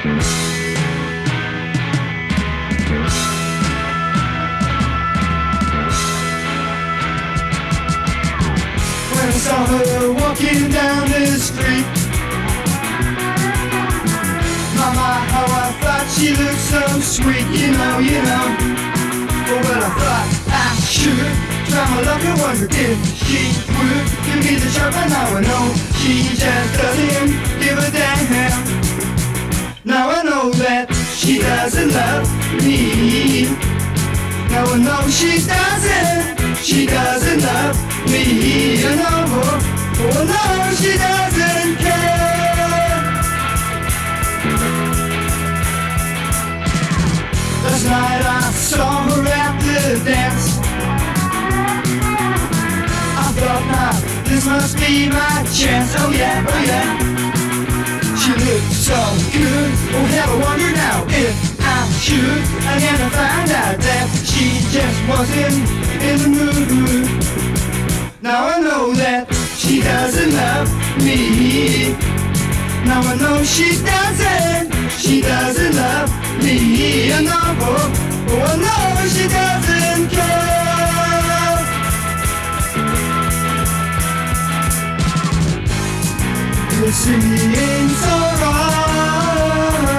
When I saw her walking down the street, mama, how I thought she looked so sweet, you know. Oh, well, I thought I should try my luck and wonder if she would give me the shot, but now I know she just doesn't give a damn. Now I know that she doesn't love me. Now I know she doesn't love me. Oh no, she doesn't care. Last night I saw her at the dance. I thought, now this must be my chance. Oh yeah. She looked so good. Oh, have I wonder now if I should again to find out that she just wasn't in the mood. Now I know that she doesn't love me. Now I know she doesn't love me. I know she doesn't care. It seems so wrong.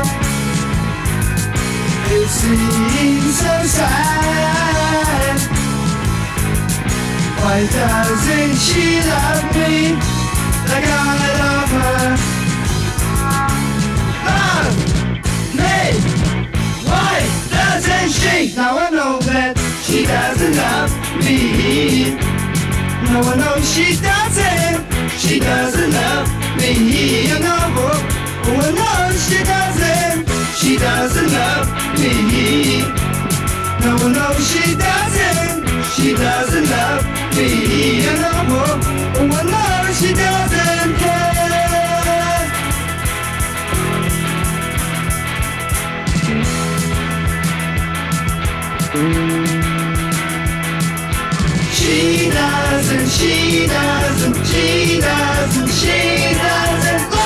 It seems so sad. Why doesn't she love me like I love her? Love me. Why doesn't she? Now I know that she doesn't love me. Now I know she doesn't love me. I know she doesn't love me. No, I know she doesn't love me. I know she doesn't care. She doesn't